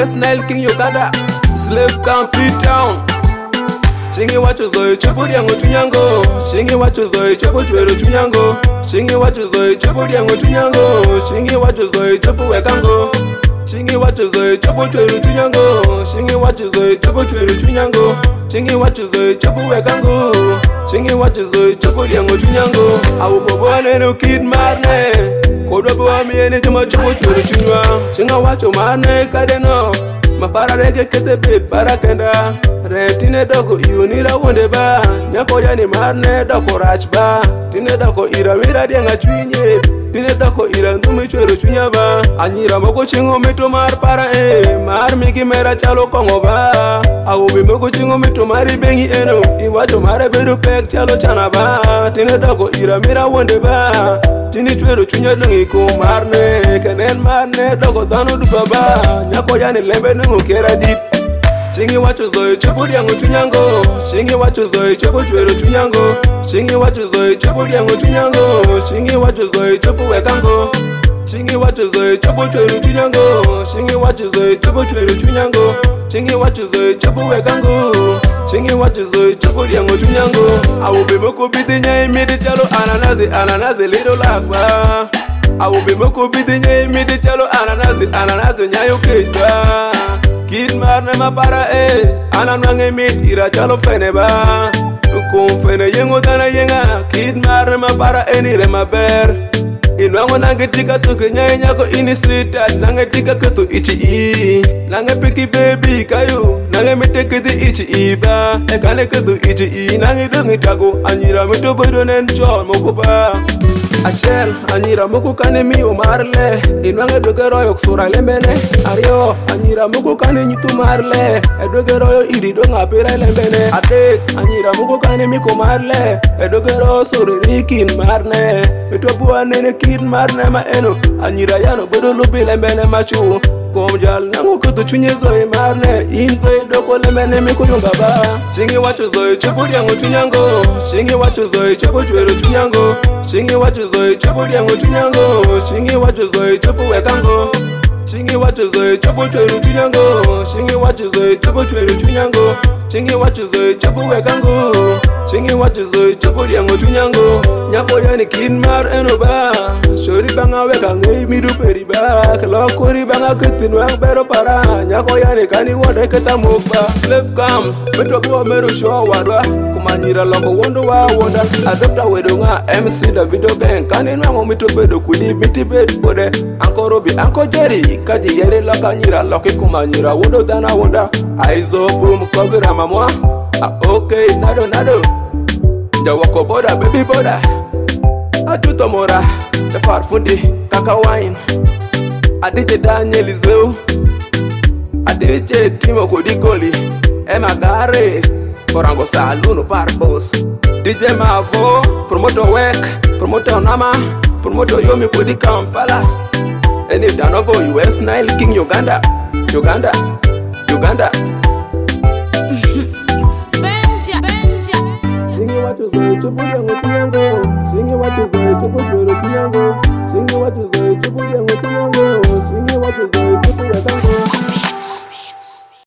West Nile King Uganda, Slave Camp Town. Chingi wacho zoi chopo diango chunyango, chingi wacho zoi chopo chwero chunyango, chingi wacho zoi chopo diango chunyango, chingi wacho zoi chopo wekango, chingi wacho zoi chopo chwero chunyango, chingi wacho zoi chopo chwero chunyango, chingi wacho zoi chopo wekango, chingi wacho zoi chopo diango chunyango. Awu bobo aneno kid marne, kodwa bo amiene joma chopo chwero chunywa, chinga wacho marne kadeno. Mapara rege kete be para kenda retine doko yunira wonde ba nyako yani marne doko rach ba tine doko ira mira dienga chwinye tine doko ira ndumi chwero chunya ba anyira moko chingo mito mar para mar migi mera chalo kongo ba awubi moko chingo mito mari bengi eno iwacho mare bedo pek chalo chana ba tine doko ira mira wonde ba tini chwero chunya dungi ko marne kenen marne doko dano dupa ba nyako yani lembe nungo kera dip chingi wacho zoi chopo diango chunyango chingi wacho zoi chopo chwero chunyango chingi wacho zoi chopo diango chunyango chingi wacho zoi chopo wekango chingi wacho zoi chopo chwero chunyango chingi wacho zoi chopo chwero chunyango chingi wacho zoi chopo wekango chingi wacho zoi chopo diango chunyango awubi moko biti nyai midi chalo ananazi lido lakba awubi moko biti nyai midi chalo ananazi nyayo keitba kid marne mapara ananwange mit ira chalo fene ba kum fene yengo dana yenga kid marne mapara enire maber inwango nange tika tuke nyai nyako inisita nange tika kutu ichi nange piki baby kayo nange mite kiti ichi iba ekane kutu ichi nange dungi tago anyira mito bodo nen chol mokuba Ashel, anyira muku kane mi umarle inwange doge royo kusura lembene Ario, anyira muku kane nyitu marle edoge royo iri donga pira lembene Adek, anyira muku kane mi kumarle edoge royo suri rikin marne Mito buwa nene kid marne ma eno anyira yano bodo lupi lembene machu Komjal nangu kutu chunye zoi marne Inzoi doko lembene mi kudunga ba Chingi wacho zoi chopo diango chunyango Chingi wacho zoi chopo chwero chunyango Chingi wacho zoi chopo diango chunyango Chingi wacho zoi chopo wekango Chingi wacho zoi chopo chwero chunyango Chingi wacho zoi chopo chwero chunyango Chingi wacho zoi chopo wekango Chingi wacho zoi chopo diango chunyango Nyako yani kin mar eno ba Shori banga weka ngei midu peri ba Kalo kuri banga kutin wang bero para Nyako yani kani wade keta mukba Slave Camp, beto buwa mero show wadwa Kumanyira lombo wondo wa wonda Adopta wedo nga MC da video gang Kani nwango mito bedo kudi miti bed bode Anko Robi, Anko Jerry Kaji yere loka nyira loki kumanyira wondo dana wonda Aizo boom kovira mamwa Okay, nado Jawako boda, baby boda Ajuto mora, the farfundi, kaka wine Adije Daniel Izeu Adije Timo Kodikoli Emma Gare Korango Saluno Parbos DJ Mavo, promoter Wek, promoter Nama, promoter Yomi Kodi Kampala Eni Danobo, West Nile King Uganda It's Benja Chingi wacho zoi chopo diango chunyango Chingi wacho zoi chopo chwero chunyango Chingi wacho zoi chopo diango chunyango Chingi wacho zoi